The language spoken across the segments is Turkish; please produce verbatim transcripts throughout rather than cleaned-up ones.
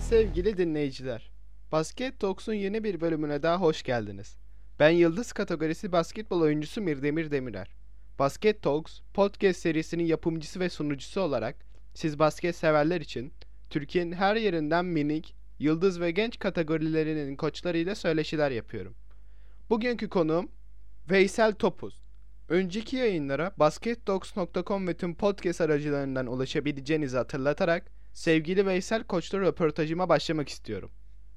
Sevgili dinleyiciler, Basket Talks'un yeni bir bölümüne daha hoş geldiniz. Ben Yıldız kategorisi basketbol oyuncusu Mirdemir Demirer. Basket Talks, podcast serisinin yapımcısı ve sunucusu olarak siz basket severler için Türkiye'nin her yerinden minik, yıldız ve genç kategorilerinin koçlarıyla söyleşiler yapıyorum. Bugünkü konuğum Veysel Topuz. Önceki yayınlara baskettalks nokta com ve tüm podcast aracılarından ulaşabileceğinizi hatırlatarak sevgili Veysel Koç'la röportajıma başlamak istiyorum.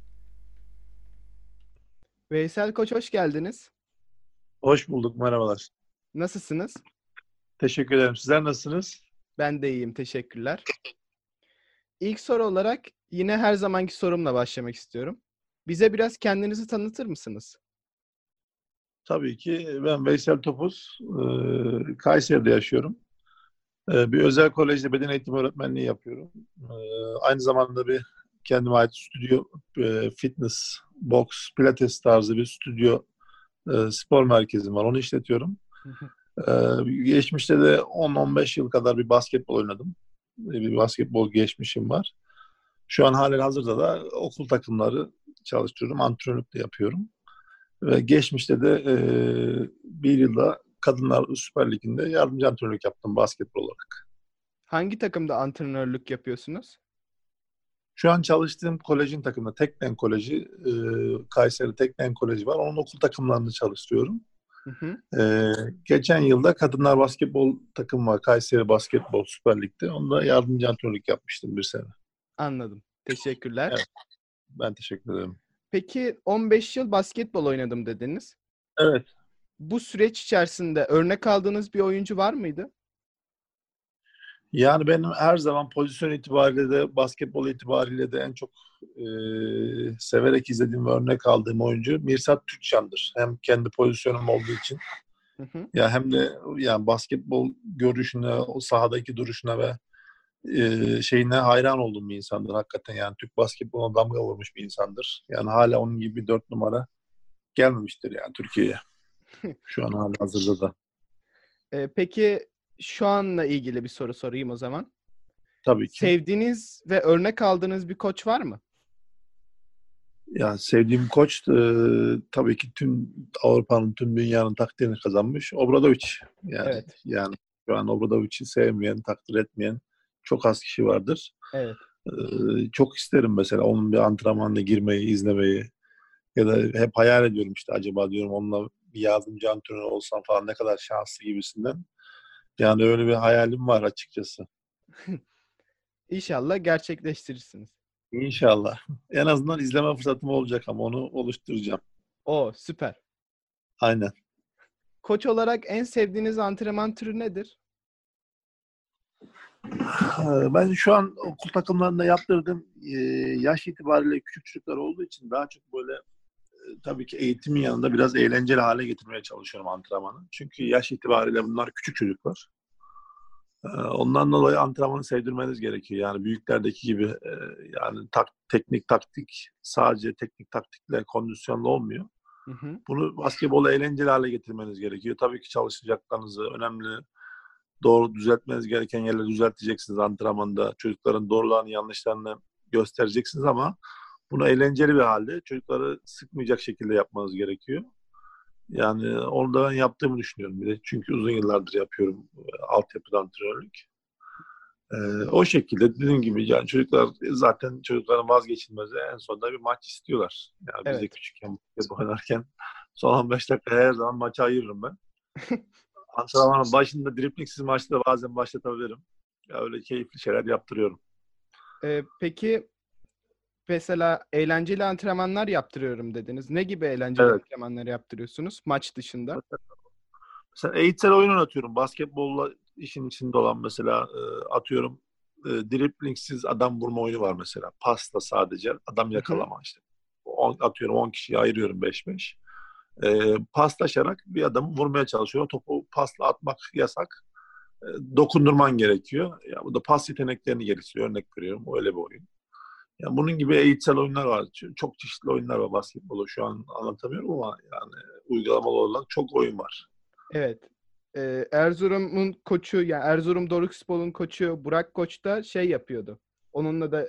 Veysel Koç, hoş geldiniz. Hoş bulduk, merhabalar. Nasılsınız? Teşekkür ederim. Sizler nasılsınız? Ben de iyiyim, teşekkürler. İlk soru olarak yine her zamanki sorumla başlamak istiyorum. Bize biraz kendinizi tanıtır mısınız? Tabii ki ben Veysel Topuz, e, Kayseri'de yaşıyorum. E, bir özel kolejde beden eğitimi öğretmenliği yapıyorum. E, aynı zamanda bir kendime ait stüdyo, e, fitness, boks, pilates tarzı bir stüdyo e, spor merkezim var. Onu işletiyorum. E, geçmişte de on on beş yıl kadar bir basketbol oynadım. E, bir basketbol geçmişim var. Şu an halen hazırda da okul takımları çalıştırıyorum, antrenörlük de yapıyorum. Ve geçmişte de e, bir yılda Kadınlar Süper Ligi'nde yardımcı antrenörlük yaptım basketbol olarak. Hangi takımda antrenörlük yapıyorsunuz? Şu an çalıştığım kolejin takımında Teknen Koleji, e, Kayseri Teknen Koleji var. Onun okul takımlarını çalıştırıyorum. Hı hı. E, geçen yılda Kadınlar Basketbol takımı var. Kayseri Basketbol Süper Lig'de. Onda yardımcı antrenörlük yapmıştım bir sene. Anladım. Teşekkürler. Evet, ben teşekkür ederim. Peki on beş yıl basketbol oynadım dediniz. Evet. Bu süreç içerisinde örnek aldığınız bir oyuncu var mıydı? Yani benim her zaman pozisyon itibariyle de basketbol itibariyle de en çok e, severek izlediğim ve örnek aldığım oyuncu Mirsad Türkçan'dır. Hem kendi pozisyonum olduğu için Hı hı. ya hem de yani basketbol görüşüne, o sahadaki duruşuna ve e, şeyine hayran olduğum bir insandır hakikaten. Yani Türk basketboluna damga vurmuş bir insandır. Yani hala onun gibi bir dört numara gelmemiştir yani Türkiye'ye. Şu an hala hazırda da. Ee, peki şu anla ilgili bir soru sorayım o zaman. Tabii ki. Sevdiğiniz ve örnek aldığınız bir koç var mı? Yani sevdiğim koç e, tabii ki tüm Avrupa'nın, tüm dünyanın takdirini kazanmış Obradović. Yani Evet. yani şu an Obradovic'i sevmeyen, takdir etmeyen çok az kişi vardır. Evet. E, çok isterim mesela onun bir antrenmanına girmeyi, izlemeyi ya da hep hayal ediyorum işte acaba diyorum onunla bir yardımcı antrenör olsam falan ne kadar şanslı gibisinden. Yani öyle bir hayalim var açıkçası. İnşallah gerçekleştirirsiniz. İnşallah. En azından izleme fırsatım olacak ama onu oluşturacağım. O süper. Aynen. Koç olarak en sevdiğiniz antrenman türü nedir? Ee, Ben şu an okul takımlarında yaptırdığım e, yaş itibariyle küçük çocuklar olduğu için daha çok böyle e, tabii ki eğitimin yanında biraz eğlenceli hale getirmeye çalışıyorum antrenmanı. Çünkü yaş itibariyle bunlar küçük çocuklar. Ee, Ondan dolayı antrenmanı sevdirmeniz gerekiyor. Yani büyüklerdeki gibi e, yani tak, teknik taktik sadece teknik taktikle kondisyonla olmuyor. Hı hı. Bunu basketbolu eğlenceli hale getirmeniz gerekiyor. Tabii ki çalışacaklarınızı önemli doğru düzeltmeniz gereken yerleri düzelteceksiniz antrenmanda. Çocukların doğrularını yanlışlarını göstereceksiniz ama bunu eğlenceli bir halde çocukları sıkmayacak şekilde yapmanız gerekiyor. Yani onu da ben yaptığımı düşünüyorum bir de. Çünkü uzun yıllardır yapıyorum e, altyapıda antrenörlük. Ee, o şekilde dediğim gibi yani çocuklar zaten çocukların vazgeçilmezi en sonunda bir maç istiyorlar. Yani biz de Evet. küçükken basketbol oynarken son on beş dakika her zaman maça ayırırım ben. Antrenmanın başında dripliksiz maçta da bazen başlatabilirim. Ya öyle keyifli şeyler yaptırıyorum. Ee, peki mesela eğlenceli antrenmanlar yaptırıyorum dediniz. Ne gibi eğlenceli Evet. antrenmanlar yaptırıyorsunuz maç dışında? Mesela eğitsel oyun oynatıyorum. Basketbolla işin içinde olan mesela e, atıyorum e, driplingsiz adam vurma oyunu var mesela. Pasla sadece adam Hı hı. yakalama işte. On, atıyorum on kişiyi ayırıyorum beş beş. E, paslaşarak bir adamı vurmaya çalışıyor. O topu pasla atmak yasak. E, dokundurman gerekiyor. Ya bu da pas yeteneklerini geliştiriyor. Örnek veriyorum. Öyle bir oyun. Yani bunun gibi eğitsel oyunlar var. Çok çeşitli oyunlar var basketbolu. Şu an anlatamıyorum ama yani uygulamalı olarak çok oyun var. Evet. Ee, Erzurum'un koçu, yani Erzurum Dorukspor'un koçu Burak Koç da şey yapıyordu. Onunla da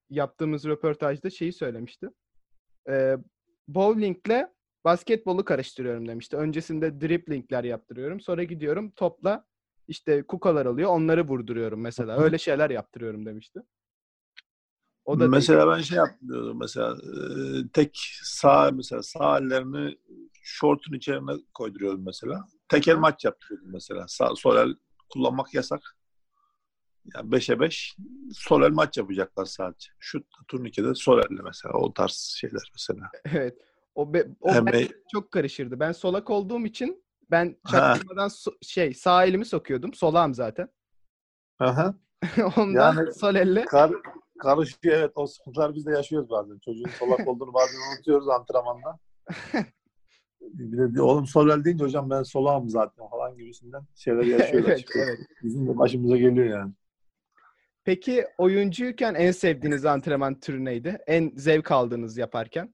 yaptığımız röportajda şeyi söylemişti. Ee, bowlingle basketbolu karıştırıyorum demişti. Öncesinde driblingler yaptırıyorum. Sonra gidiyorum topla işte kukalar alıyor. Onları vurduruyorum mesela. Öyle şeyler yaptırıyorum demişti. O da değil. Mesela ben şey yapmıyordum mesela e, tek sağ mesela sağ ellerini şortun içerisine koyduruyorum mesela. Tek el maç yaptırıyordum mesela. Sağ sol el kullanmak yasak. Yani beşe beş sol el maç yapacaklar sadece. Şut turnikede sol elle mesela o tarz şeyler mesela. Evet. O, be, o Hem bende çok karışırdı. Ben solak olduğum için ben ha, çaktırmadan so- şey sağ elimi sokuyordum. Solağım zaten. aha. Ondan Yani sol elle kar, karışıyor evet o sıkıntılar biz de yaşıyoruz bazen. Çocuğun solak olduğunu bazen unutuyoruz antrenmanda. Bir de diyor, oğlum sol el deyince hocam ben solağım zaten falan gibisinden şeyler yaşıyorlar evet, açıkçası. evet. Bizim de başımıza geliyor yani. Peki oyuncuyken en sevdiğiniz antrenman türü neydi? En zevk aldığınız yaparken?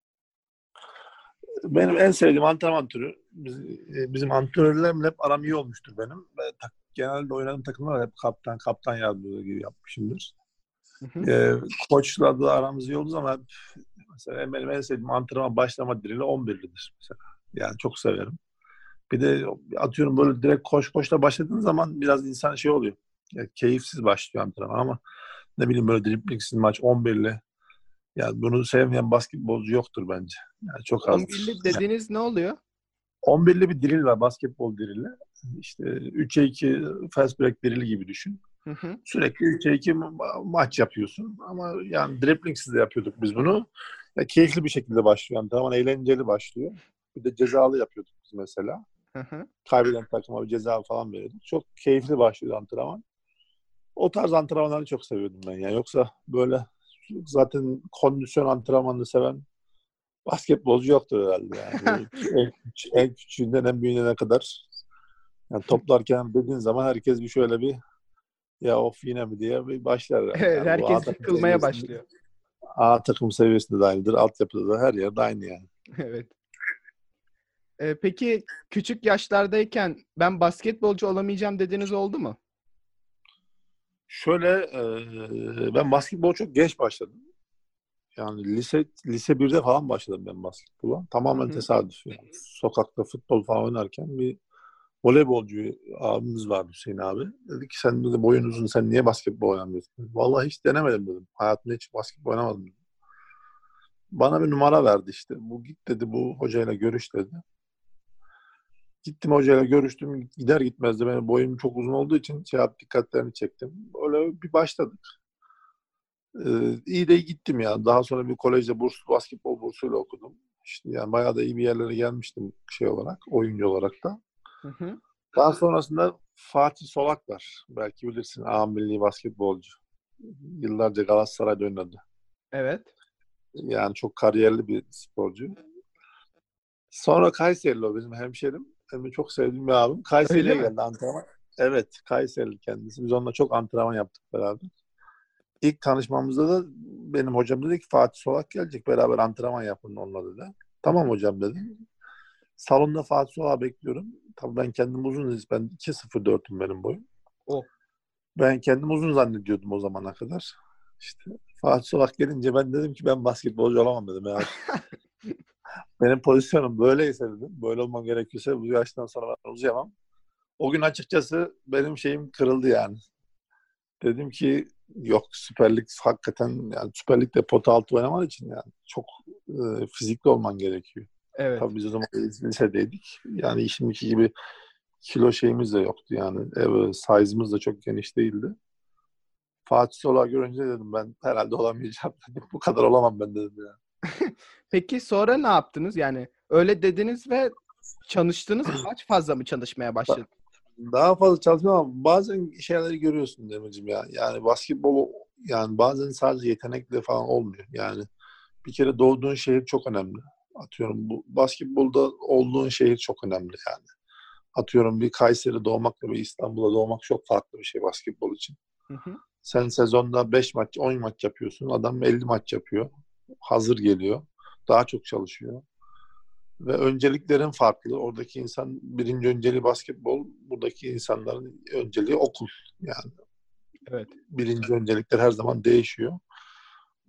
Benim en sevdiğim antrenman türü biz, e, bizim antrenörlerimle hep aram iyi olmuştur benim. Ve tak, genelde oynadığım takımlar hep kaptan, kaptan yardımcılığı gibi yapmışımdır. Hı hı. Ee, koçla da aramız iyi olduğu zaman hep, mesela benim en sevdiğim antrenman başlama dirili on birlidir mesela. Yani çok severim. Bir de atıyorum böyle direkt koş koşla başladığın zaman biraz insan şey oluyor. Yani keyifsiz başlıyor antrenman ama ne bileyim böyle driblingsiz maç on birli. Yani bunu sevmeyen basketbolcu yoktur bence. Yani çok azdır. on birli dediğiniz ne oluyor? on birli bir drill var basketbol drilli. İşte üçe iki fast break drili gibi düşün. Hı hı. Sürekli üçe iki ma- maç yapıyorsun. Ama yani driblingsiz de yapıyorduk biz bunu. Ya, keyifli bir şekilde başlıyor. Yani tamamen eğlenceli başlıyor. Bir de cezalı yapıyorduk biz mesela. Hı hı. Kaybeden takıma bir ceza falan veriyorduk. Çok keyifli başlıyordu antrenman. O tarz antrenmanları çok seviyordum ben. Yani yoksa böyle zaten kondisyon antrenmanını seven basketbolcu yoktur herhalde yani. Böyle en, en küçüğünden en büyüğüne kadar. Yani toplarken dediğin zaman herkes bir şöyle bir ya of yine mi diye bir başlar herhalde. Evet, Yani bu A herkes takım sıkılmaya seviyesinde, başlıyor. A takım seviyesinde de aynıdır. Altyapıda da her yerde aynı yani. Evet. Ee, peki küçük yaşlardayken ben basketbolcu olamayacağım dediğiniz oldu mu? Şöyle e, ben basketbol çok geç başladım. Yani lise lise birde falan başladım ben basketbola. Hı Tamamen hı. tesadüf yani. Sokakta futbol falan oynarken bir voleybolcu abimiz vardı Hüseyin abi. Dedi ki sen de boyun uzun sen niye basketbol oynamıyorsun? Vallahi hiç denemedim dedim. Hayatımda hiç basketbol oynamadım dedim. Bana bir numara verdi işte. Bu git dedi bu hocayla görüş dedi. Gittim hocayla görüştüm. Gider gitmez de benim boyum çok uzun olduğu için şey yap, dikkatlerini çektim. Öyle bir başladık. Ee, iyi de gittim ya. Daha sonra bir kolejde burs, basketbol bursuyla okudum. İşte yani bayağı da iyi bir yerlere gelmiştim şey olarak, oyuncu olarak da. Hı hı. Daha sonrasında Fatih Solak var. Belki bilirsin A milli basketbolcu. Yıllarca Galatasaray'da oynadı. Evet. Yani çok kariyerli bir sporcu. Sonra Kayserili o benim hemşerim. Benim çok sevdiğim bir abim. Öyle Kayseri'ye mi? geldi antrenman. Evet, Kayserili kendisi. Biz onunla çok antrenman yaptık beraber. İlk tanışmamızda da benim hocam dedi ki Fatih Solak gelecek. Beraber antrenman yapın onunla dedi. Hı Tamam hı. hocam dedim. Salonda Fatih Solak'ı bekliyorum. Tabii ben kendim uzun ben iki sıfır dörtüm benim boyum. O. Ben kendim uzun zannediyordum o zamana kadar. İşte Fatih Solak gelince ben dedim ki ben basketbolcu olamam dedim. Eğer benim pozisyonum böyleyse dedim. Böyle olmam gerekiyorsa bu yaştan sonra ben uzayamam. O gün açıkçası benim şeyim kırıldı yani. Dedim ki yok Süper Lig hakikaten yani Süper Lig'de pota altı oynaman için yani çok e, fizikli olman gerekiyor. Evet. Tabii biz o zaman lisedeydik. Yani şimdiki gibi kilo şeyimiz de yoktu yani. Evet, size'ımız da çok geniş değildi. Fatih Solak'ı görünce dedim ben herhalde olamayacağım dedim. Bu kadar olamam ben dedim ya. Peki sonra ne yaptınız? Yani öyle dediniz ve çalıştınız mı? Kaç fazla mı çalışmaya başladınız? Daha fazla çalışmam ama bazen şeyleri görüyorsun Demirciğim ya. Yani basketbol yani bazen sadece yetenekle falan olmuyor. Yani bir kere doğduğun şehir çok önemli. Atıyorum bu basketbolda olduğun şehir çok önemli yani. Atıyorum bir Kayseri doğmakla bir İstanbul'da doğmak çok farklı bir şey basketbol için. Hı hı. Sen sezonda beş maç, on maç yapıyorsun. Adam elli maç yapıyor. Hazır geliyor. Daha çok çalışıyor. Ve önceliklerin farklı. Oradaki insan birinci önceliği basketbol. Buradaki insanların önceliği okul. Yani Evet. birinci öncelikler her zaman değişiyor.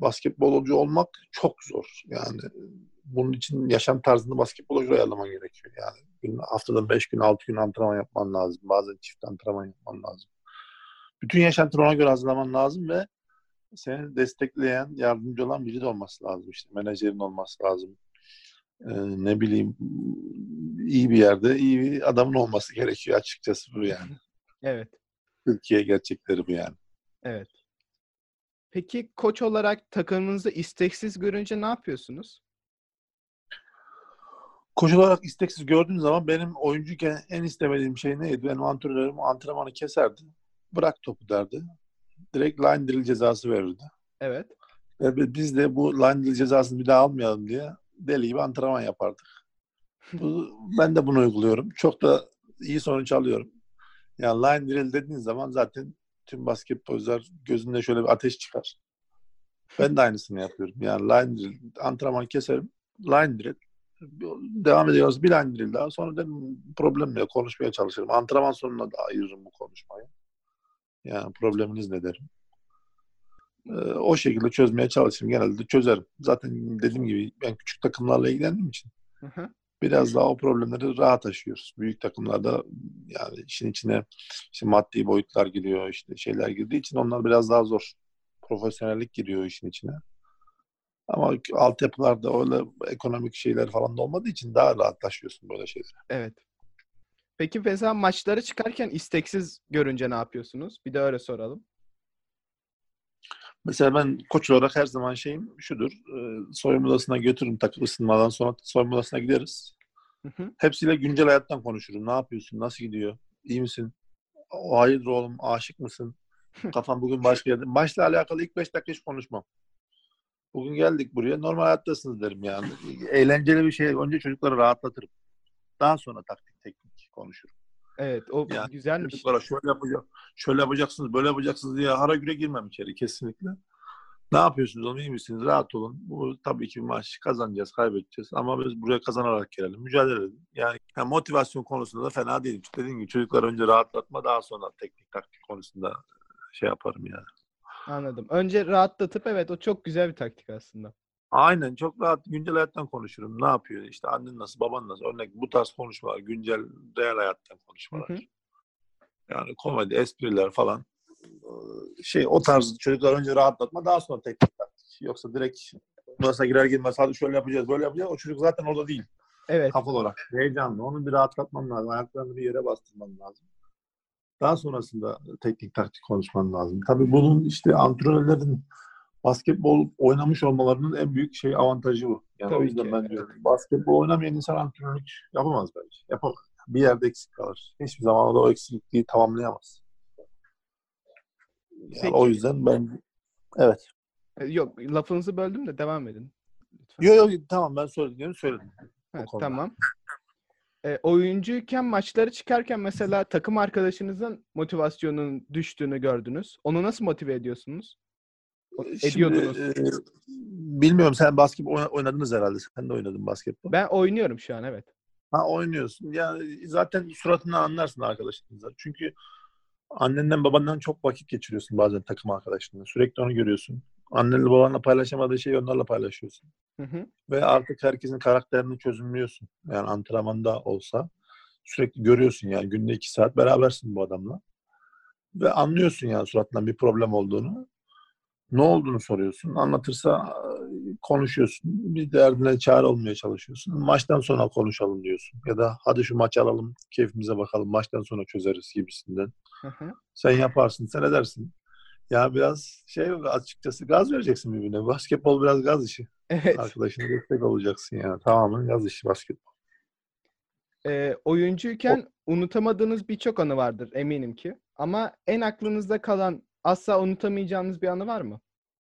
basketbolcu olmak çok zor. Yani bunun için yaşam tarzını basketbolcu ayarlaman gerekiyor. Yani gün, haftada beş gün, altı gün antrenman yapman lazım. Bazen çift antrenman yapman lazım. Bütün yaşantını ona göre hazırlaman lazım ve seni destekleyen, yardımcı olan biri de olması lazım. İşte menajerin olması lazım. Ee, ne bileyim, iyi bir yerde iyi bir adamın olması gerekiyor açıkçası bu yani. Evet. Türkiye gerçekleri bu yani. Evet. Peki koç olarak takımınızı isteksiz görünce ne yapıyorsunuz? Koç olarak isteksiz gördüğüm zaman benim oyuncuyken en istemediğim şey neydi? Benim antrenörüm antrenmanı keserdi. Bırak topu derdi. Direkt line drill cezası verirdi. Evet. Ve biz de bu line drill cezasını bir daha almayalım diye deli gibi antrenman yapardık. Bu, ben de bunu uyguluyorum. Çok da iyi sonuç alıyorum. Yani line drill dediğin zaman zaten tüm basketbolcular gözünde şöyle bir ateş çıkar. Ben de aynısını yapıyorum. Yani line drill, antrenman keserim. Line drill. Devam ediyoruz. Bir line drill daha. Sonra da problem yok. Konuşmaya çalışırım. Antrenman sonuna da ayırırım bu konuşmayı. Yani probleminiz ne derim. Ee, o şekilde çözmeye çalışırım. Genelde de çözerim. Zaten dediğim gibi ben küçük takımlarla ilgilendiğim için Hı hı. biraz daha o problemleri rahat aşıyoruz. Büyük takımlarda yani işin içine işte maddi boyutlar giriyor, işte şeyler girdiği için onlar biraz daha zor. Profesyonellik giriyor işin içine. Ama altyapılarda öyle ekonomik şeyler falan da olmadığı için daha rahatlaşıyorsun böyle şeyler. Evet. Peki mesela maçlara çıkarken isteksiz görünce ne yapıyorsunuz? Bir de öyle soralım. Mesela ben koç olarak her zaman şeyim şudur. E, soyunma odasına götürürüm takım ısınmadan sonra soyunma odasına gideriz. Hı hı. Hepsiyle güncel hayattan konuşurum. Ne yapıyorsun? Nasıl gidiyor? İyi misin? O hayırdır oğlum? Aşık mısın? Kafam bugün başka yerde. Maçla alakalı ilk beş dakika hiç konuşmam. Bugün geldik buraya. Normal hayattasınız derim yani. Eğlenceli bir şey. Önce çocukları rahatlatırım. Daha sonra taktik teknik konuşurum. Evet, o Yani güzelmiş. çocuklara şöyle yapacak, şöyle yapacaksınız, böyle yapacaksınız diye hara güre girmem içeri kesinlikle. Ne yapıyorsunuz oğlum, iyi misiniz? Rahat olun. Bu tabii ki bir maç kazanacağız, kaybedeceğiz. Ama biz buraya kazanarak gelelim. Mücadele edelim. Yani, yani motivasyon konusunda da fena değilim. Dediğim gibi çocuklar önce rahatlatma, daha sonra teknik taktik konusunda şey yaparım yani. Anladım. Önce rahatlatıp evet o çok güzel bir taktik aslında. Aynen, çok rahat güncel hayattan konuşurum. Ne yapıyor? İşte annen nasıl, baban nasıl? Örnek bu tarz konuşmalar, güncel real hayattan Hı hı. konuşmalar. Yani komedi, espriler falan. Şey, o tarz çocuklar önce rahatlatma, daha sonra teknik taktik. Yoksa direkt burasına girer girmez hadi şöyle yapacağız, böyle yapacağız. O çocuk zaten orada değil. Evet. Kafa olarak. Heyecanlı. Onu bir rahatlatman lazım. Ayaklarını bir yere bastırman lazım. Daha sonrasında teknik taktik konuşman lazım. Tabii bunun işte antrenörlerin basketbol oynamış olmalarının en büyük şey avantajı bu. Yani o Tabii yüzden ki. ben diyorum basketbol oynamayan insan antrenörlük yapamaz bence. Yapamaz. Bir yerde eksik kalır. Hiçbir zaman da o eksikliği tamamlayamaz. Yani o Peki yüzden ben evet. e, yok lafınızı böldüm de devam edin lütfen. Yok yok tamam, ben söylediklerimi söyledim o Evet, konuda. tamam. E, oyuncuyken maçlara çıkarken mesela takım arkadaşınızın motivasyonunun düştüğünü gördünüz. Onu nasıl motive ediyorsunuz? O- Şimdi Ediyordunuz. e, bilmiyorum, sen basketbol oyna- oynadınız herhalde. Sen de oynadın basketbol. Ben oynuyorum şu an, evet. Ha, oynuyorsun. Yani zaten suratından anlarsın arkadaşınızla. Çünkü annenden babandan çok vakit geçiriyorsun bazen takım arkadaşlarınla. Sürekli onu görüyorsun. Annenle babanla paylaşamadığı şeyi onlarla paylaşıyorsun. Hı hı. Ve artık herkesin karakterini çözümlüyorsun. Yani antrenmanda olsa sürekli görüyorsun, yani günde iki saat berabersin bu adamla. Ve anlıyorsun yani suratından bir problem olduğunu. Ne olduğunu soruyorsun. Anlatırsa konuşuyorsun. Bir derdine çare olmaya çalışıyorsun. Maçtan sonra konuşalım diyorsun. Ya da hadi şu maçı alalım, keyfimize bakalım. Maçtan sonra çözeriz gibisinden. Hı hı. Sen yaparsın, sen edersin. Ya biraz şey, açıkçası gaz vereceksin birbirine. Basketbol biraz gaz işi. Evet. Arkadaşına destek olacaksın yani. Tamamen gaz işi basketbol. E, O- oyuncuyken unutamadığınız birçok anı vardır eminim ki. Ama en aklınızda kalan asla unutamayacağınız bir anı var mı?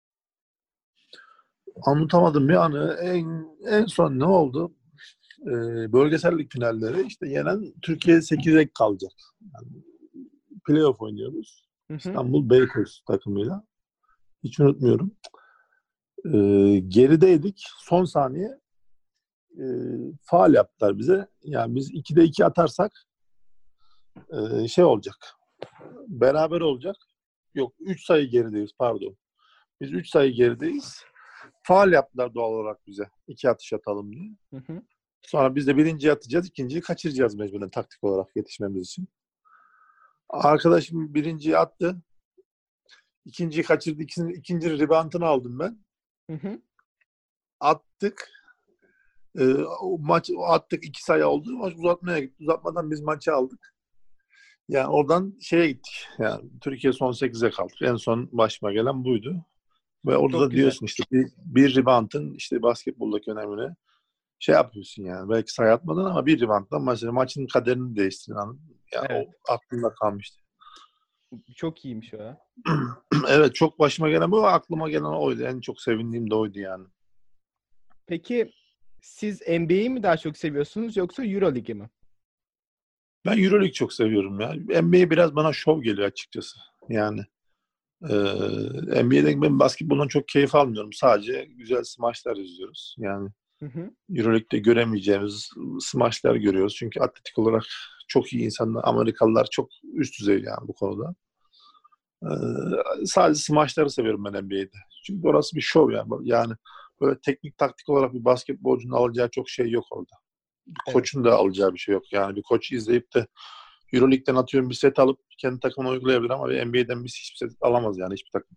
Anlatamadığım bir anı en, en son ne oldu? Ee, bölgesel lig finalleri işte yenen Türkiye sekize kalacak. Yani playoff oynuyoruz. Hı hı. İstanbul Beykoz takımıyla. Hiç unutmuyorum. Ee, gerideydik. Son saniye e, faul yaptılar bize. Yani biz ikide iki atarsak e, şey olacak. Beraber olacak. Yok, üç sayı gerideyiz, pardon. Biz üç sayı gerideyiz. faul yaptılar doğal olarak bize. İki atış atalım diye. Hı hı. Sonra biz de birinciyi atacağız, ikinciyi kaçıracağız mecburen taktik olarak yetişmemiz için. Arkadaşım birinciyi attı. İkinciyi kaçırdı. İkinci, ikinci reboundını aldım ben. Hı hı. Attık. Ee, o maç attık. iki sayı oldu. Maç uzatmaya gitti. Uzatmadan biz maçı aldık. Yani oradan şeye gittik. Yani Türkiye son sekize kaldı. En son başıma gelen buydu. Ve orada Çok da güzel. diyorsun işte bir, bir reboundın işte basketboldaki önemini şey yapıyorsun yani. Belki sayı atmadın ama bir rebounddan mesela maçın kaderini değiştirdin. Yani Evet. o aklımda kalmıştı. Çok iyiymiş o ya. Evet, çok başıma gelen bu, aklıma gelen oydu. En çok sevindiğim de oydu yani. Peki siz N B A'yi mi daha çok seviyorsunuz yoksa Euroligi mi? Ben Euroleague çok seviyorum ya. N B A biraz bana şov geliyor açıkçası. Yani e, N B A'de ben basketboldan çok keyif almıyorum. Sadece güzel smaçlar izliyoruz. Yani Hı hı. Euroleague'de göremeyeceğimiz smaçlar görüyoruz. Çünkü atletik olarak çok iyi insanlar. Amerikalılar çok üst düzey yani bu konuda. E, sadece smaçları seviyorum ben N B A'de. Çünkü orası bir şov yani. Yani böyle teknik taktik olarak bir basketbolcunun alacağı çok şey yok orada. Bir Evet. koçun da alacağı bir şey yok. Yani bir koçu izleyip de Euroleague'den atıyorum bir set alıp kendi takımına uygulayabilir ama N B A'den biz hiçbir set alamaz yani hiçbir takım.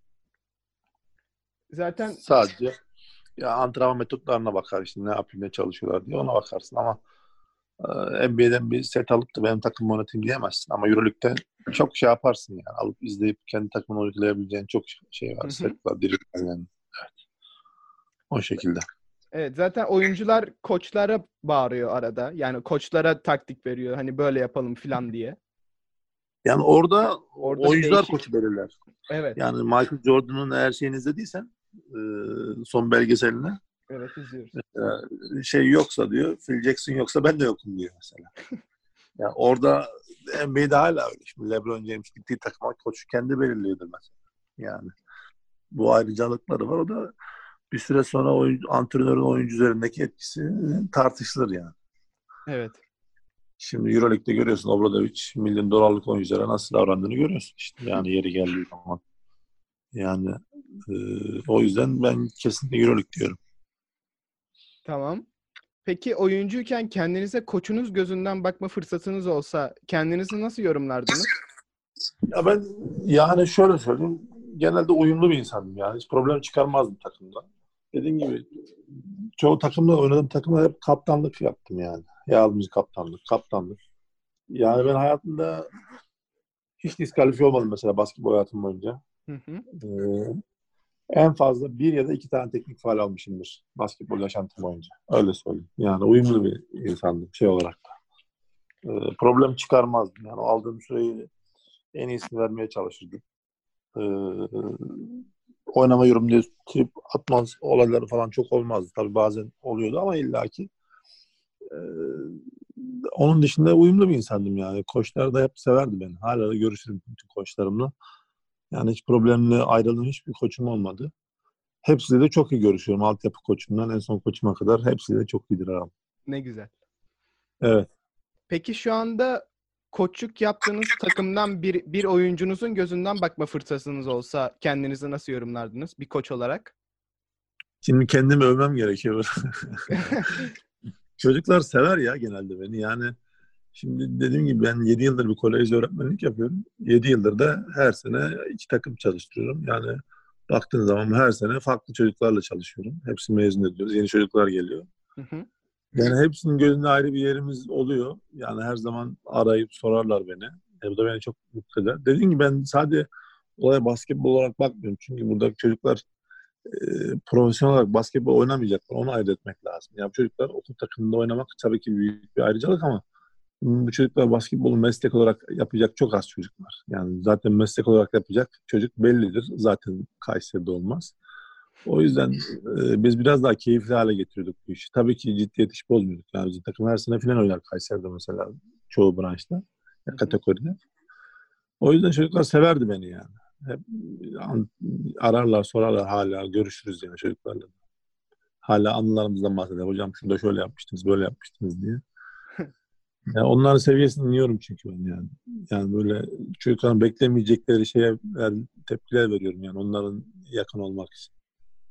Zaten Sadece ya antrenman metotlarına bakar işte ne yapıyor ne çalışıyorlar diye ona bakarsın ama e, N B A'den bir set alıp da benim takımımı oynatayım diyemezsin. Ama Euroleague'de çok şey yaparsın yani. Alıp izleyip kendi takımına uygulayabileceğin çok şey var. hı Set hı. var, diri var yani. O şekilde. Evet, zaten oyuncular koçlara bağırıyor arada. Yani koçlara taktik veriyor. Hani böyle yapalım falan diye. Yani orada Orada bir oyuncular değişik. koçu belirler. Evet. Yani Michael Jordan'ın eğer şeyini izlediysen e, son belgeselini Evet, izliyoruz. e, şey yoksa diyor, Phil Jackson yoksa ben de yokum diyor mesela. Yani orada N B A'de hala öyle. Şimdi LeBron James gittiği takıma koçu kendi belirliyordur mesela. Yani bu ayrıcalıkları var. O da bir süre sonra oyuncu, antrenörün oyuncu üzerindeki etkisi tartışılır yani. Evet. Şimdi Euroleague'de görüyorsun Obradovic milyon dolarlık oyunculara nasıl davrandığını görüyorsun işte. Yani yeri geldiği zaman. Yani e, o yüzden ben kesinlikle Euroleague diyorum. Tamam. Peki oyuncuyken kendinize koçunuz gözünden bakma fırsatınız olsa kendinizi nasıl yorumlardınız? Ya ben yani şöyle söyleyeyim. Genelde uyumlu bir insanım yani. Hiç problem çıkarmazdım takımda. Dediğim gibi çoğu takımda oynadığım takımda hep kaptanlık yaptım yani. Yardımcı kaptanlık, kaptanlık. Yani ben hayatımda hiç diskalifiye olmadım mesela basketbol hayatım boyunca. Hı hı. Ee, en fazla bir ya da iki tane teknik faul almışımdır basketbol yaşantım boyunca. Öyle söyleyeyim. Yani uyumlu bir insandım şey olarak da. Ee, problem çıkarmazdım. Yani aldığım süreyi en iyisini vermeye çalışırdım. Ee, oynama yorum diye trip atmaz olayları falan çok olmazdı. Tabii bazen oluyordu ama illaki e, onun dışında uyumlu bir insandım yani. Koçlar da hep severdi beni. Hala da görüşürüm bütün koçlarımla. Yani hiç problemli ayrıldığım hiçbir koçum olmadı. Hepsiyle de çok iyi görüşüyorum. Altyapı koçumdan en son koçuma kadar hepsiyle çok iyidir abi. Ne güzel. Evet. Peki şu anda koçluk yaptığınız takımdan bir, bir oyuncunuzun gözünden bakma fırsatınız olsa kendinizi nasıl yorumlardınız bir koç olarak? Şimdi kendimi övmem gerekiyor. Çocuklar sever ya genelde beni. Yani şimdi dediğim gibi ben yedi yıldır bir kolej öğretmenlik yapıyorum. yedi yıldır da her sene iki takım çalıştırıyorum. Yani baktığın zaman her sene farklı çocuklarla çalışıyorum. Hepsi mezun ediyoruz. Yeni çocuklar geliyor. Hı hı. Yani hepsinin gözünde ayrı bir yerimiz oluyor. Yani her zaman arayıp sorarlar beni. E, bu da beni çok mutlu eder. Dediğim gibi ben sadece olaya basketbol olarak bakmıyorum. Çünkü buradaki çocuklar e, profesyonel olarak basketbol oynamayacaklar. Onu ayırt etmek lazım. Yani çocuklar okul takımında oynamak tabii ki büyük bir ayrıcalık ama bu çocuklar basketbolu meslek olarak yapacak çok az çocuk var. Yani zaten meslek olarak yapacak çocuk bellidir. Zaten Kayseri'de olmaz. O yüzden e, biz biraz daha keyifli hale getiriyorduk bu işi. Tabii ki ciddiyet hiç bozmuyorduk. Yani bizim takım her sene final oynar Kayseri'de mesela çoğu branşta, Hı hı. kategoride. O yüzden çocuklar severdi beni yani. Hep an- ararlar, sorarlar hala görüşürüz yani çocuklarla. Hala anılarımızdan bahseder. Hocam şurada şöyle yapmıştınız, böyle yapmıştınız diye. Yani onların seviyesini dinliyorum çünkü ben yani. Yani böyle çocukların beklemeyecekleri şeye ver, tepkiler veriyorum yani onların yakın olmak için.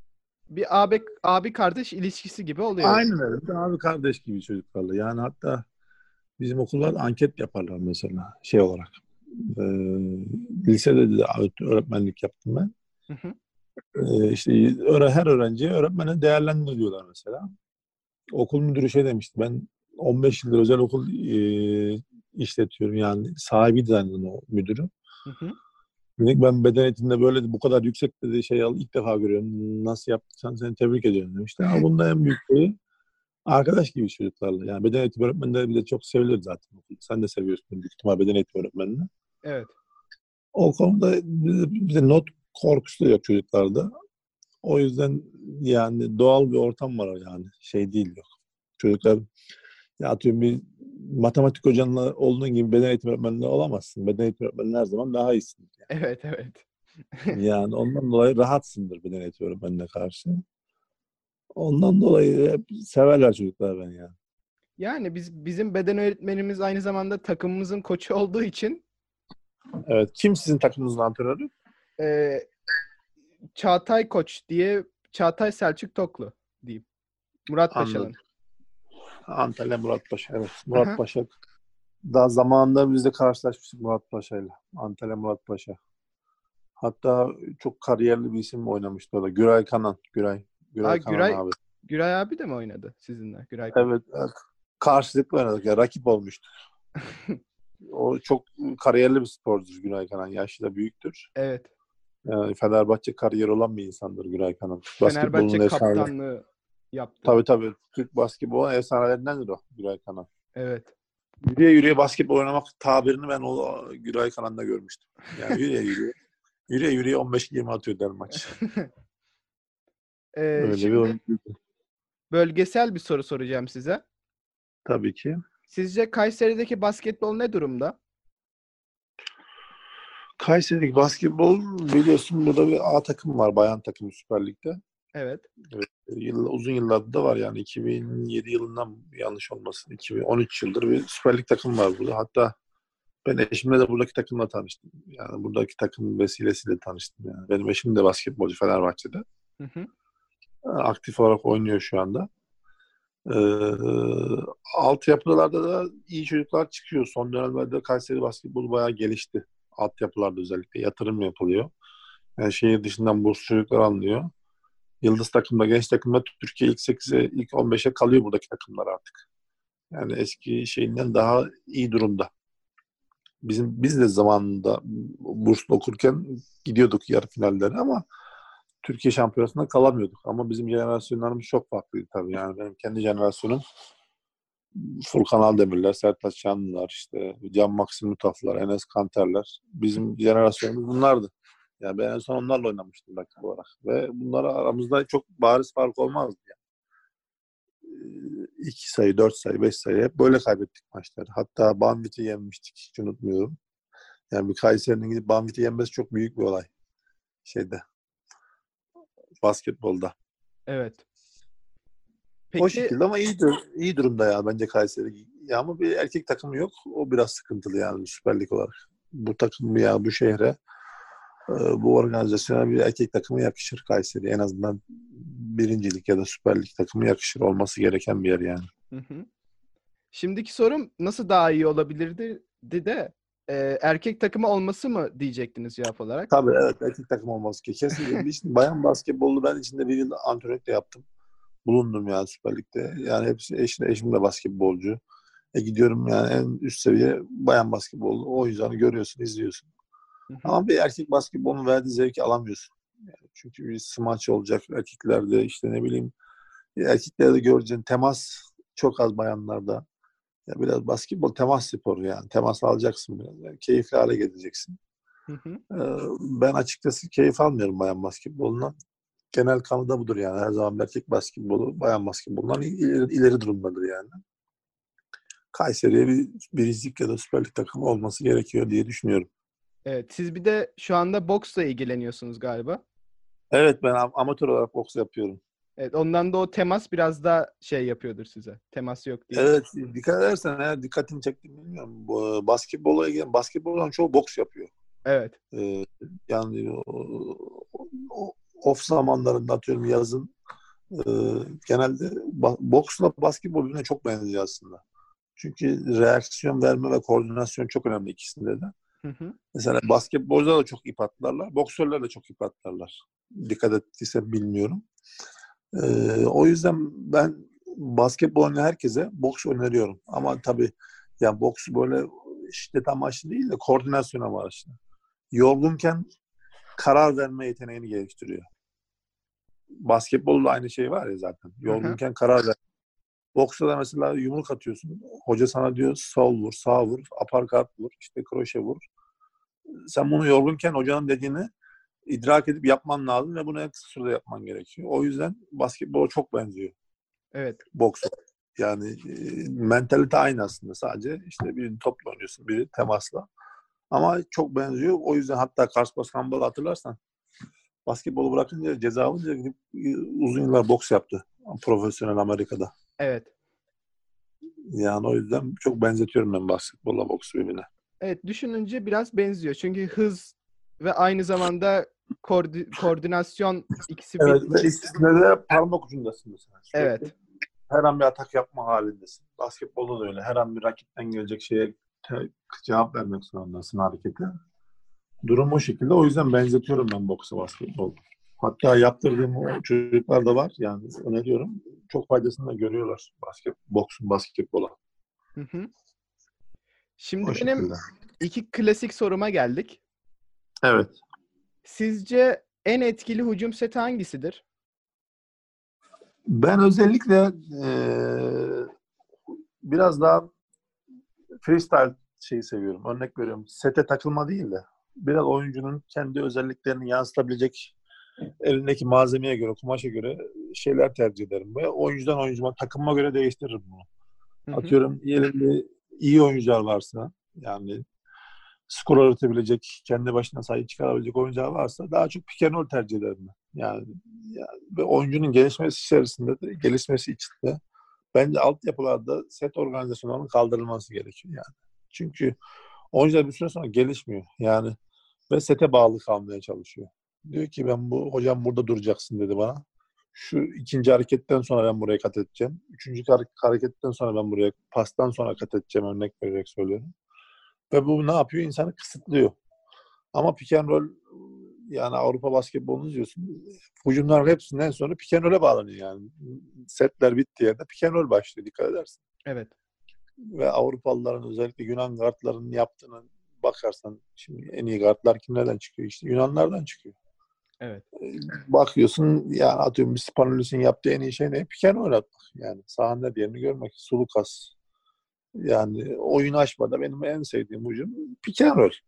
Bir abi abi kardeş ilişkisi gibi oluyor yani. Aynen öyle. Bir de abi kardeş gibi çocuklarla. Yani hatta bizim okullar anket yaparlar mesela şey olarak. Ee, lisede de öğretmenlik yaptım ben. Hı hı. Ee, işte öğre- her öğrenciye öğretmene değerlendir diyorlar mesela. Okul müdürü şey demişti. Ben on beş yıldır özel okul e, işletiyorum yani sahibi zannediyorum o müdürü. Hı hı. Dedik ben beden eğitiminde böyle bu kadar yüksek dediği şey al ilk defa görüyorum. Nasıl yaptıysan seni tebrik ediyorum demişti. Ama bunda en büyük şeyi arkadaş gibi çocuklarla. Yani beden eğitimi öğretmenleri bile çok sevilir zaten. Sen de seviyorsun büyük ihtimal beden eğitimi öğretmenini. Evet. O konuda bize not korkusu da yok çocuklarda. O yüzden yani doğal bir ortam var yani. Şey değil yok. Çocuklar ya atıyorum bir matematik hocanla olduğun gibi beden eğitimi öğretmenliği olamazsın. Beden eğitimi öğretmenliği her zaman daha iyisin. Evet, evet. Yani ondan dolayı rahatsındır beden eğitimi öğretmenine karşı. Ondan dolayı hep severler çocuklar beni yani. Yani biz bizim beden öğretmenimiz aynı zamanda takımımızın koçu olduğu için Evet. Kim sizin takımınızın antrenörü? e, Çağatay Koç diye Çağatay Selçuk Toklu diyeyim. Murat Anladım. Paşa'nın. Antalya Murat Paşa. Evet. Murat Aha. Paşa. Daha zamanında biz de karşılaşmıştık Murat Paşa'yla. Antalya Murat Paşa. Hatta çok kariyerli bir isim oynamıştı orada. Güray Kanan. Güray. Aa, Güray Kanan Güray abi. Güray abi de mi oynadı sizinle? Güray Koç. Evet. evet. Karşılıklı oynadık. Ya, rakip olmuştu. O çok kariyerli bir sporcudur Güray Kanan. Yaşlı da büyüktür. Evet. Yani Fenerbahçe kariyeri olan bir insandır Güray Kanan. Basketbolun Fenerbahçe efsane. kaptanlığı yaptı. Tabii tabii. Türk basketbolun efsanelerindendir o Güray Kanan. Evet. Yürüye yürüye basketbol oynamak tabirini ben o Güray Kanan'da görmüştüm. Yani yürüye yürüye. Yürüye yürüye on beş yirmi atıyor der maç. Ee, Öyle bir şimdi oyuncu. bölgesel bir soru soracağım size. Tabii ki. Sizce Kayseri'deki basketbol ne durumda? Kayseri'deki basketbol biliyorsun burada bir A takım var. Bayan takımı Süper Lig'de. Evet. Evet, yıl, uzun yıllarda da var yani iki bin yedi yılından yanlış olmasın. iki bin on üç yıldır bir Süper Lig takım var burada. Hatta ben eşimle de buradaki takımla tanıştım. Yani buradaki takım vesilesiyle tanıştım yani. Benim eşim de basketbolcu Fenerbahçe'de. Hı hı. Aktif olarak oynuyor şu anda. Ee, altyapılarda da iyi çocuklar çıkıyor. Son dönemlerde Kayseri basketbolu bayağı gelişti. Altyapılarda özellikle yatırım yapılıyor. Yani şehir dışından burslu çocuklar alınıyor. Yıldız takımda, genç takımda Türkiye ilk sekize, ilk on beşe kalıyor buradaki takımlar artık. Yani eski şeyinden daha iyi durumda. Bizim biz de zamanında burslu okurken gidiyorduk yarı finallere ama Türkiye şampiyonasında kalamıyorduk. Ama bizim jenerasyonlarımız çok farklıydı tabii. Yani benim kendi jenerasyonum Furkan Aldemirler, Sertaç Şanlılar, işte Can Maksim Mutaflar, Enes Kanterler. Bizim jenerasyonumuz bunlardı. Yani ben en son onlarla oynamıştım rakip olarak. Ve bunlara aramızda çok bariz fark olmazdı. Yani. iki sayı, dört sayı, beş sayı hep böyle kaybettik maçları. Hatta Banvit'i yenmiştik hiç unutmuyorum. Yani bir Kayseri'nin gidip Banvit'i yenmesi çok büyük bir olay şeyde, basketbolda. Evet. O Peki şekilde ama iyi, dur- iyi durumda ya bence Kayseri. Ya ama bir erkek takımı yok. O biraz sıkıntılı yani Süper Lig olarak. Bu takım ya bu şehre e, bu organizasyona bir erkek takımı yakışır Kayseri. En azından birincilik ya da Süper Lig takımı yakışır. Olması gereken bir yer yani. hı hı. Şimdiki sorum nasıl daha iyi olabilirdi de de e, erkek takımı olması mı diyecektiniz cevap olarak? Tabii evet erkek takım olması gerekiyor. Kesinlikle. Bir işte bayan basketbolu ben içinde bir yıl antrenörlük de yaptım. Bulundum yani Süper Lig'de. Yani hepsi eşim, eşim de basketbolcu. E gidiyorum yani en üst seviye bayan basketbolu. O yüzden görüyorsun, izliyorsun. Hı hı. Ama bir erkek basketbolunun verdiği zevki alamıyorsun. Yani çünkü bir smaç olacak erkeklerde işte ne bileyim erkeklerde göreceğin temas çok az bayanlarda. Ya biraz basketbol temas sporu yani. Temas alacaksın biraz. Yani keyifli hale getireceksin. Hı hı. Ee, ben açıkçası keyif almıyorum bayan basketbolundan. Genel kanı da budur yani. Her zaman erkek basketbolu bayan basketbolundan ileri, ileri durumdadır yani. Kayseri'ye bir birincilik ya da Süper Lig takımı olması gerekiyor diye düşünüyorum. Evet, siz bir de şu anda boksla ilgileniyorsunuz galiba. Evet ben am- amatör olarak boks yapıyorum. Evet, ondan da o temas biraz da şey yapıyordur size. Temas yok diye. Evet dikkat edersen eğer dikkatini çektim bilmiyorum. Bu, e, basketbola ilgili basketboldan çoğu boks yapıyor. Evet. Ee, yani o, o- off zamanlarında atıyorum yazın Ee, genelde ba- boksla basketbol birbirine çok benziyor aslında. Çünkü reaksiyon verme ve koordinasyon çok önemli ikisinde de. Hı hı. Mesela basketbolcular da çok ip atlarlar, boksörler de çok ip atlarlar. Dikkat ettiyse bilmiyorum. Ee, o yüzden ben basketbol oynayan herkese boks öneriyorum. Ama tabii yani boks böyle şiddet amaçlı değil de koordinasyon amaçlı. Yorgunken karar verme yeteneğini geliştiriyor. Basketbolda aynı şey var ya zaten. Hı hı. Yorgunken karar ver. Boksta da mesela yumruk atıyorsun. Hoca sana diyor sol vur, sağ vur, uppercut vur, işte kroşe vur. Sen bunu yorgunken hocanın dediğini idrak edip yapman lazım ve bunu en kısa sürede yapman gerekiyor. O yüzden basketbola çok benziyor Evet. boksa. Yani e, mentalite aynı aslında. Sadece işte biri topla oynuyorsun, biri temasla. Ama çok benziyor. O yüzden hatta Kaspas Kambal hatırlarsan basketbolu bırakınca ceza alınca gidip e, uzun yıllar boks yaptı. Profesyonel Amerika'da. Evet. Yani o yüzden çok benzetiyorum ben basketbolla boksu birbirine. Evet, düşününce biraz benziyor. Çünkü hız ve aynı zamanda koordi- koordinasyon ikisi bir. Evet ve ikisinde de parmak ucundasın mesela sürekli. Evet. Her an bir atak yapma halindesin. Basketbolda da öyle. Her an bir rakipten gelecek şeye te- cevap vermek zorundasın harekete. Durum o şekilde. O yüzden benzetiyorum ben boksu basketbol. Hatta yaptırdığım o çocuklar da var. Yani öneriyorum. Çok faydasını da görüyorlar basket, boksun basketbola. Hı hı. O Şimdi benim şekilde. iki klasik soruma geldik. Evet. Sizce en etkili hücum seti hangisidir? Ben özellikle eee, biraz daha freestyle şeyi seviyorum. Örnek veriyorum. Sete takılma değil de biraz oyuncunun kendi özelliklerini yansıtabilecek elindeki malzemeye göre, kumaşa göre şeyler tercih ederim. Ve oyuncudan oyuncuma, takıma göre değiştiririm bunu. Hı hı. Atıyorum elimde iyi oyuncular varsa yani skor aratabilecek, kendi başına sayı çıkarabilecek oyuncular varsa daha çok pick and roll tercih ederim ben. Yani, yani ve oyuncunun gelişmesi içerisinde de gelişmesi için de bence altyapılarda set organizasyonlarının kaldırılması gerekiyor yani. Çünkü oyuncular bir süre sonra gelişmiyor. Yani ve sete bağlı kalmaya çalışıyor. Diyor ki ben bu hocam burada duracaksın dedi bana. Şu ikinci hareketten sonra ben buraya kat edeceğim. Üçüncü hareketten sonra ben buraya pastan sonra kat edeceğim örnek vererek söylüyorum. Ve bu ne yapıyor? İnsanı kısıtlıyor. Ama pick and roll yani Avrupa basketbolunu izliyorsun. Hücumların hepsinden sonra pick and roll'e bağlanıyor yani. Setler bittiği yerde pick and roll başlıyor dikkat edersin. Evet. Ve Avrupalıların özellikle Yunan guardlarının yaptığını bakarsan şimdi en iyi guardlar kimlerden çıkıyor? İşte Yunanlardan çıkıyor. Evet. Bakıyorsun yani atıyorum bir Spanulis'in yaptığı en iyi şey ne? Pick and roll atmak. Yani sahanın ne diğerini görmek. Sulukas. Yani oyun açmada benim en sevdiğim hücum pick and roll.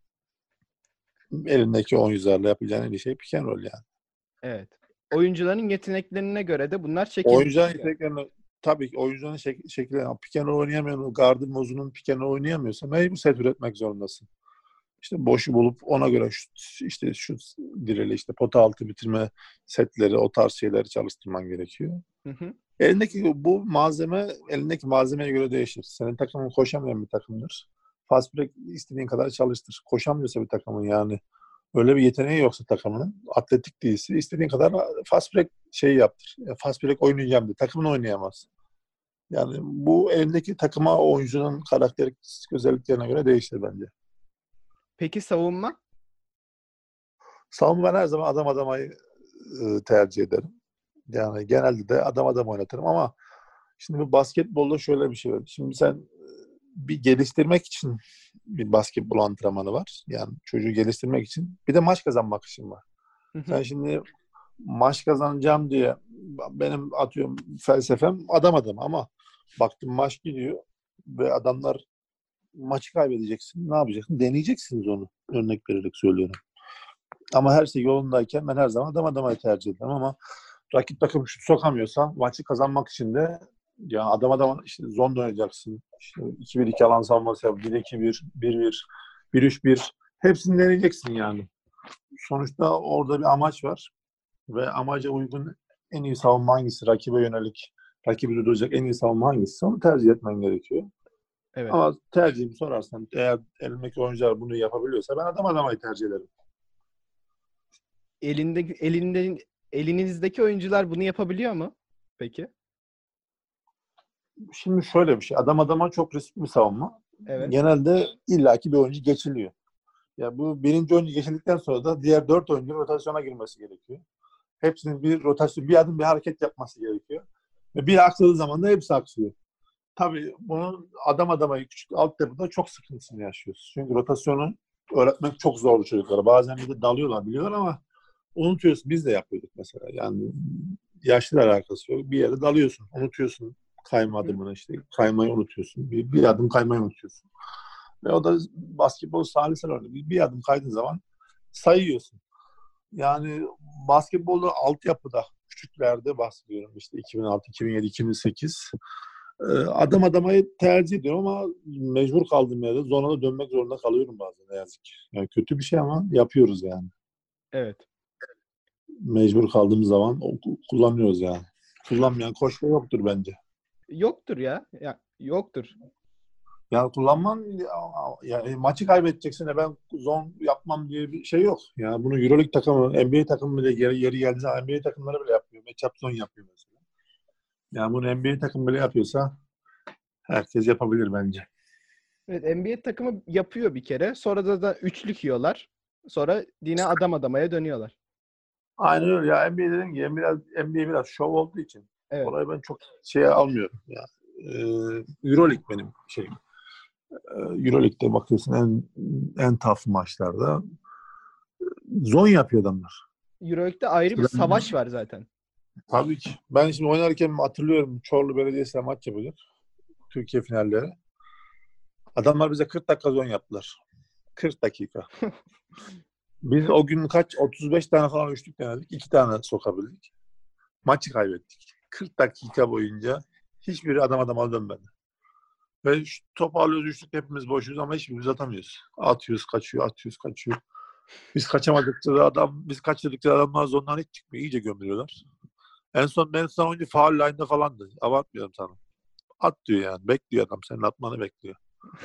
Elindeki oyuncularla yapacağın en iyi şey pick and roll yani. Evet. Oyuncuların yeteneklerine göre de bunlar Oyuncuların şekilleniyor. yeteneklerini tabii ki oyuncuların şek şekilleri pick and roll oynayamıyor. Gardın uzunun pick and roll oynayamıyorsa mecbur set üretmek zorundasın. İşte boşu bulup ona göre şut, işte şut direli işte pota altı bitirme setleri o tarz şeyleri çalıştırman gerekiyor. Hı hı. Elindeki bu malzeme elindeki malzemeye göre değişir. Senin takımın koşamayan bir takımdır. Fast break istediğin kadar çalıştır. Koşamıyorsa bir takımın yani öyle bir yeteneği yoksa takımının atletik değilse istediğin kadar fast break şeyi yaptır. Fast break oynayacağım diye takımın oynayamaz. Yani bu elindeki takıma oyuncunun karakteristik özelliklerine göre değişir bence. Peki savunma? Savunma ben her zaman adam adamayı e, tercih ederim. Yani genelde de adam adam oynatırım ama şimdi bu basketbolda şöyle bir şey var. Şimdi sen e, bir geliştirmek için bir basketbol antrenmanı var. Yani çocuğu geliştirmek için. Bir de maç kazanmak için var. Hı Sen hı. şimdi maç kazanacağım diye benim atıyorum felsefem adam adam ama baktım maç gidiyor ve adamlar maçı kaybedeceksin. Ne yapacaksın? Deneyeceksiniz onu. Örnek vererek söylüyorum. Ama her şey yolundayken ben her zaman adam adamayı tercih ederim ama rakip takım şut sokamıyorsa maçı kazanmak için de ya adam adam işte zone oynayacaksın. İşte iki bir iki alan savunması yap. bir iki bir, bir bir, bir üç bir. Hepsini deneyeceksin yani. Sonuçta orada bir amaç var ve amaca uygun en iyi savunma hangisi? Rakibe yönelik, rakibi durduracak en iyi savunma hangisi? Onu tercih etmen gerekiyor. Evet. Ama tercihimi sorarsan eğer elimdeki oyuncular bunu yapabiliyorsa ben adam adamayı tercih ederim. Elinde elinde elinizdeki oyuncular bunu yapabiliyor mu? Peki. Şimdi şöyle bir şey. Adam adama çok riskli bir savunma. Evet. Genelde illaki bir oyuncu geçiliyor. Ya bu birinci oyuncu geçildikten sonra da diğer dört oyuncu rotasyona girmesi gerekiyor. Hepsinin bir rotasyon, bir adım bir hareket yapması gerekiyor. Ve bir aksadığı zaman da hepsi aksıyor. Tabii bunun adam adama küçük altyapıda çok sıkıntısını yaşıyoruz. Çünkü rotasyonu öğretmek çok zor çocuklara. Bazen bir de dalıyorlar biliyorlar ama unutuyorsun. Biz de yapıyorduk mesela. Yani yaşlı alakası yok. Bir yere dalıyorsun. Unutuyorsun kayma Hı. adımını işte. Kaymayı unutuyorsun. Bir, bir adım kaymayı unutuyorsun. Ve o da basketbol sahnesel örneği. Bir, bir adım kaydığın zaman sayıyorsun. Yani basketbolda altyapıda küçüklerde bahsediyorum işte iki bin altı, iki bin yedi, iki bin sekiz adam adamayı tercih ediyorum ama mecbur kaldığım yerde zorla dönmek zorunda kalıyorum bazen ne yazık ki. Yani kötü bir şey ama yapıyoruz yani. Evet. Mecbur kaldığımız zaman kullanıyoruz yani. Kullanmayan koçta yoktur bence. Yoktur ya. Ya yoktur. Yani kullanman yani maçı kaybedeceksin de ben zon yapmam diye bir şey yok. Yani bunu EuroLeague takımı, N B A takımı bile yeri, yeri geldiği zaman N B A takımları bile yapıyor. Matchup zone yapıyor mesela. Yani bunu N B A takımı bile yapıyorsa herkes yapabilir bence. Evet, N B A takımı yapıyor bir kere. Sonra da, da üçlük yiyorlar. Sonra yine adam adamaya dönüyorlar. Aynen öyle ya. N B A dediğim gibi biraz, N B A biraz şov olduğu için Evet. orayı ben çok şeye almıyorum. Ya. Ee, EuroLeague benim şeyim. Ee, EuroLeague'de bakıyorsun en en tough maçlarda zon yapıyor adamlar. Euroleague'de ayrı bir savaş var zaten. Tabii ki. Ben şimdi oynarken hatırlıyorum Çorlu Belediyesi'yle maç yapıyorduk. Türkiye finalleri. Adamlar bize kırk dakika zon yaptılar. kırk dakika. Biz o gün kaç? otuz beş tane falan üçlük denedik. iki tane sokabildik. Maçı kaybettik. kırk dakika boyunca hiçbiri adam adama dönmedi. Ve şu topu alıyoruz üçlük hepimiz boşuz ama hiçbirimiz atamıyoruz. Atıyoruz, kaçıyor, atıyoruz, kaçıyor. Biz kaçamadıkça da adam, biz kaçırdıkça adamlar zondan hiç çıkmıyor. İyice gömülüyorlar. En son ben son oyuncu faul line'da falandı. Abartmıyorum sana. At diyor yani. Bekliyor adam. Senin atmanı bekliyor.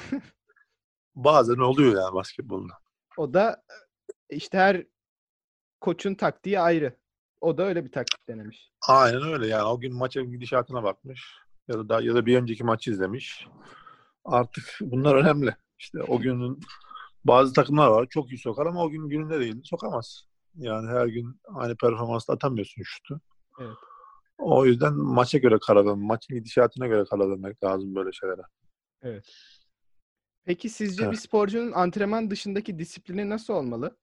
Bazen oluyor yani basketbolda. O da işte her koçun taktiği ayrı. O da öyle bir taktik denemiş. Aynen öyle yani. O gün maçın gidişatına bakmış. Ya da, da ya da bir önceki maçı izlemiş. Artık bunlar önemli. İşte o günün bazı takımlar var. Çok iyi sokar ama o gün gününde değil. Sokamaz. Yani her gün aynı performansla atamıyorsun şutu. Evet. O yüzden maça göre karar vermek, maçın gidişatına göre karar vermek lazım böyle şeylere. Evet. Peki sizce bir Evet. sporcunun antrenman dışındaki disiplini nasıl olmalı?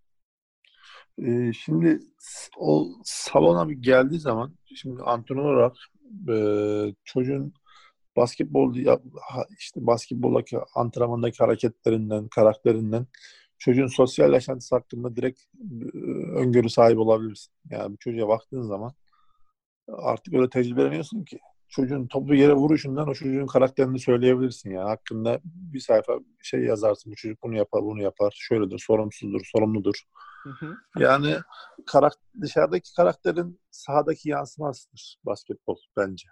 Ee, şimdi o salona bir geldiği zaman şimdi antrenör olarak e, çocuğun basketbol ya- ha- işte basketboldaki antrenmandaki hareketlerinden, karakterinden çocuğun sosyal yaşantısı hakkında direkt e, öngörü sahibi olabilirsin. Yani bir çocuğa baktığın zaman artık öyle tecrübeleniyorsun ki çocuğun topu yere vuruşundan o çocuğun karakterini söyleyebilirsin yani. Hakkında bir sayfa şey yazarsın. Bu çocuk bunu yapar, bunu yapar. Şöyledir, sorumsuzdur, sorumludur. Hı hı. Yani karak dışarıdaki karakterin sahadaki yansımasıdır basketbol bence.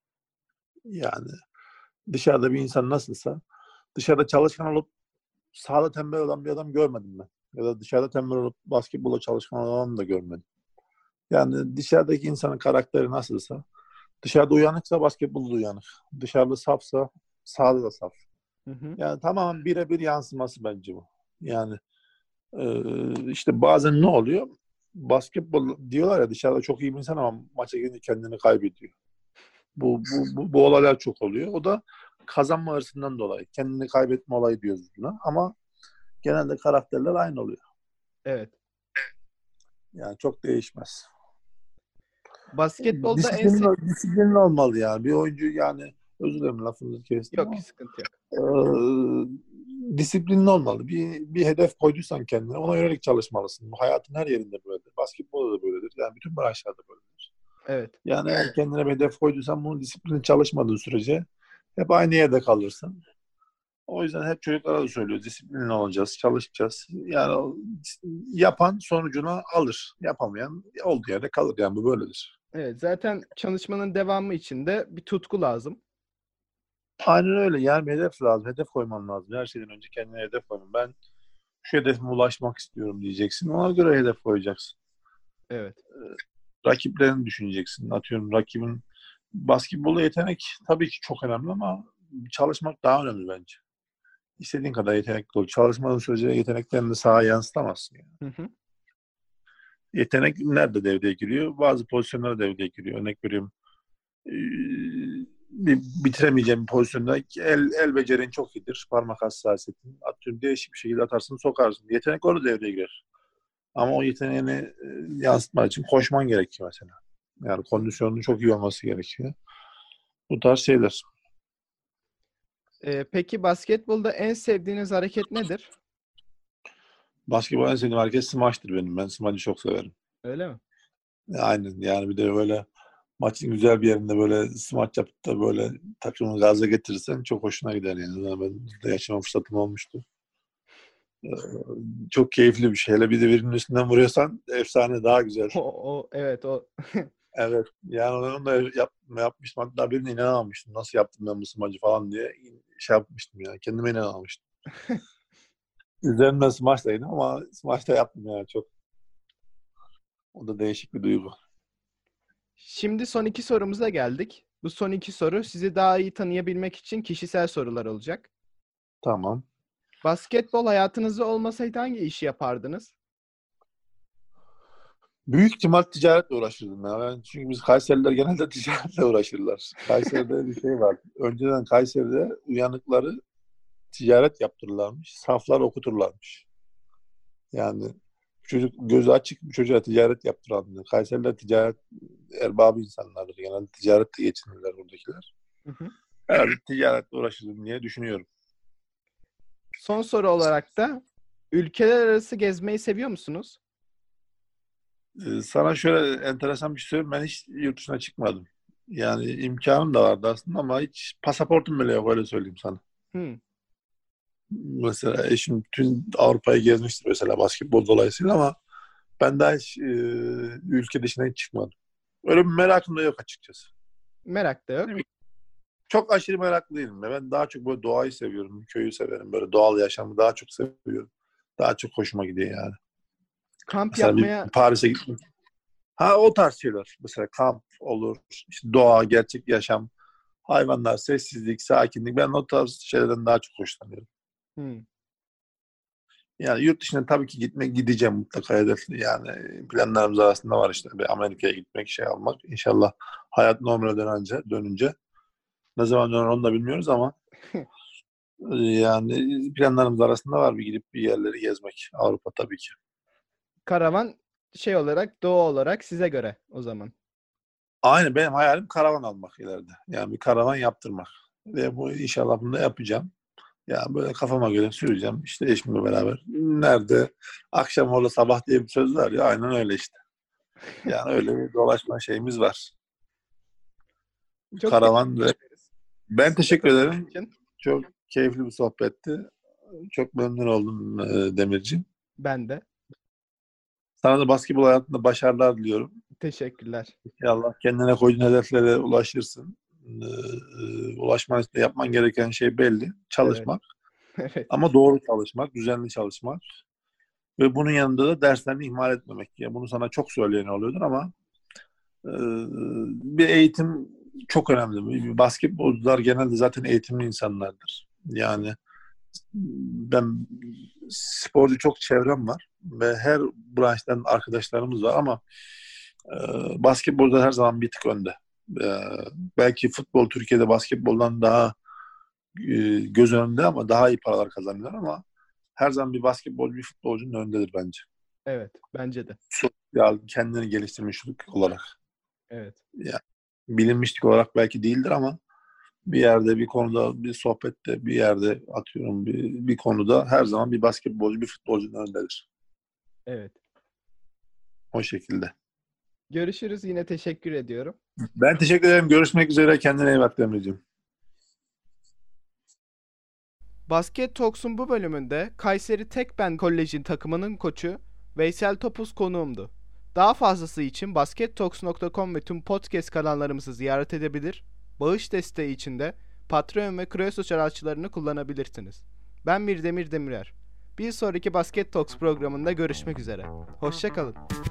Yani dışarıda bir insan nasılsa dışarıda çalışkan olup sahada tembel olan bir adam görmedim ben. Ya da dışarıda tembel olup basketbola çalışkan olan da görmedim. Yani dışarıdaki insanın karakteri nasılsa dışarıda uyanıksa basketbolda uyanık. Dışarıda safsa sahada da saf. Hı hı. Yani tamamen birebir yansıması bence bu. Yani e, işte bazen ne oluyor? Basketbol diyorlar ya dışarıda çok iyi bir insan ama maça gelince kendini kaybediyor. Bu, bu, bu, bu olaylar çok oluyor. O da kazanma hırsından dolayı. Kendini kaybetme olayı diyoruz buna. Ama genelde karakterler aynı oluyor. Evet. Yani çok değişmez. Basketbolda en se- Disiplinli, disiplinli olmalı yani. Bir oyuncu yani özür dilerim lafınızı kestim yok ama sıkıntı yok. e, disiplinli olmalı. Bir, bir hedef koyduysan kendine ona yönelik çalışmalısın. Bu hayatın her yerinde böyledir. Basketbolda da böyledir. Yani bütün branşlarda böyledir. Evet. Yani eğer kendine bir hedef koyduysan bunu disiplinli çalışmadığın sürece hep aynı yerde kalırsın. O yüzden hep çocuklara da söylüyoruz. Disiplinli olacağız, çalışacağız. Yani yapan sonucunu alır. Yapamayan olduğu yerde kalır. Yani bu böyledir. Evet. Zaten çalışmanın devamı için de bir tutku lazım. Aynen öyle. Yani bir hedef lazım. Hedef koyman lazım. Her şeyden önce kendine hedef koyman. Ben şu hedefime ulaşmak istiyorum diyeceksin. Ona göre hedef koyacaksın. Evet. rakiplerini düşüneceksin. Atıyorum rakibin basketbolda yetenek tabii ki çok önemli ama çalışmak daha önemli bence. İstediğin kadar yetenekli ol. Çalışmadığın sürece yeteneklerini sahaya yansıtamazsın. Yani. Hı hı. Yetenek nerede devreye giriyor? Bazı pozisyonlara devreye giriyor. Örnek veriyorum. Ee, bir bitiremeyeceğim bir pozisyonda el, el becerin çok iyidir. Parmak hassasiyetin. Atıyorum değişik bir şekilde atarsın, sokarsın. Yetenek orada devreye girer. Ama o yeteneğini e, yansıtmak için koşman gerekiyor mesela. Yani kondisyonun çok iyi olması gerekiyor. Bu tarz şeyler. Ee, peki basketbolda en sevdiğiniz hareket nedir? Basketbol en sevdiğim hareket smaçtır benim. Ben smaçı çok severim. Öyle mi? Aynen. Yani bir de böyle maçın güzel bir yerinde böyle smaç yapıp da böyle takımı gaza getirirsen çok hoşuna gider yani. Yani ben de yaşama fırsatım olmuştu. Ee, çok keyifli bir şey. Hele bir de birinin üstünden vuruyorsan efsane daha güzel. O, o evet o. Evet. Yani onu da yap, yapmıştım. Hatta birine inanamamıştım. Nasıl yaptım ben bu smacı falan diye şey yapmıştım yani. Kendime inanamamıştım. Üzerinden smaçtaydım ama smaçta yaptım yani çok. O da değişik bir duygu. Şimdi son iki sorumuza geldik. Bu son iki soru sizi daha iyi tanıyabilmek için kişisel sorular olacak. Tamam. Basketbol hayatınızda olmasaydı hangi işi yapardınız? Büyük ihtimal ticaretle uğraşırdım ya. Ben, çünkü biz Kayseriler genelde ticaretle uğraşırlar. Kayseri'de bir şey var. Önceden Kayseri'de uyanıkları ticaret yaptırırlarmış. Saflar okuturlarmış. Yani çocuk gözü açık bir çocuğa ticaret yaptıranlar. Kayseriler ticaret erbabı insanlardır. Genelde ticaretle geçinirler buradakiler. Hı hı. Herhalde ticaretle uğraşırdım diye düşünüyorum. Son soru olarak da ülkeler arası gezmeyi seviyor musunuz? Ee, sana şöyle enteresan bir şey söyleyeyim. Ben hiç yurt dışına çıkmadım. Yani imkanım da vardı aslında ama hiç pasaportum bile yok öyle söyleyeyim sana. Hı. Mesela eşim tüm Avrupa'yı gezmiştir mesela basketbol dolayısıyla ama ben daha hiç e, ülke dışına hiç çıkmadım. Öyle bir merakım da yok açıkçası. Merak da yok. Çok aşırı meraklı değilim. Ben daha çok böyle doğayı seviyorum, köyü severim. Böyle doğal yaşamı daha çok seviyorum. Daha çok hoşuma gidiyor yani. Kamp Mesela bir yapmaya Paris'e gittim. Ha o tarz şeyler. Mesela kamp olur, işte doğa, gerçek yaşam, hayvanlar, sessizlik, sakinlik. Ben o tarz şeylerden daha çok hoşlanıyorum. Hı. Yani yurt dışına tabii ki gitmek gideceğim mutlaka hedefli. Yani planlarımız arasında var işte bir Amerika'ya gitmek, şey almak. İnşallah hayat normale dönünce, dönünce ne zaman döner onu da bilmiyoruz ama e, yani planlarımız arasında var bir gidip bir yerleri gezmek. Avrupa tabii ki. Karavan şey olarak doğu olarak size göre o zaman. Aynı benim hayalim karavan almak ileride. Yani bir karavan yaptırmak. Ve bu inşallah bunu da yapacağım. Ya böyle kafama göre süreceğim. İşte eşimle beraber. Nerede? Akşam orada sabah diye bir söz var ya. Aynen öyle işte. Yani öyle bir dolaşma şeyimiz var. Çok Karavan teşekkür ve ederiz. ben teşekkür ederim. için. Çok keyifli bir sohbetti. Çok memnun oldum e, Demirciğim. Ben de. Sana da basketbol hayatında başarılar diliyorum. Teşekkürler. İnşallah kendine koyduğun hedeflere ulaşırsın. E, e, ulaşman için yapman gereken şey belli. Evet. Çalışmak. Evet. Ama doğru çalışmak, düzenli çalışmak. Ve bunun yanında da derslerini ihmal etmemek. Yani bunu sana çok söyleyen oluyordur ama e, bir eğitim çok önemli. Bir basketbolcular genelde zaten eğitimli insanlardır. Yani ben sporcu çok çevrem var ve her branştan arkadaşlarımız var ama e, basketbolda her zaman bir tık önde. E, belki futbol Türkiye'de basketboldan daha e, göz önünde ama daha iyi paralar kazanıyorlar ama her zaman bir basketbolcu bir futbolcunun önündedir bence. Evet. Bence de. Sosyal kendini geliştirmişlik olarak. Evet. Yani bilinmişlik olarak belki değildir ama bir yerde bir konuda bir sohbette bir yerde atıyorum bir, bir konuda her zaman bir basketbolcu bir futbolcunun önündedir. Evet. O şekilde. Görüşürüz. Yine teşekkür ediyorum. Ben teşekkür ederim. Görüşmek üzere. Kendine iyi bak Demirciğim. Basket Talks'un bu bölümünde Kayseri Tekben Kolej'in takımının koçu Veysel Topuz konuğumdu. Daha fazlası için baskettalks nokta com ve tüm podcast kanallarımızı ziyaret edebilir, bağış desteği için de Patreon ve Kreosos araçlarını kullanabilirsiniz. Ben Mirdemir Demirer. Bir sonraki Basket Talks programında görüşmek üzere. Hoşça kalın.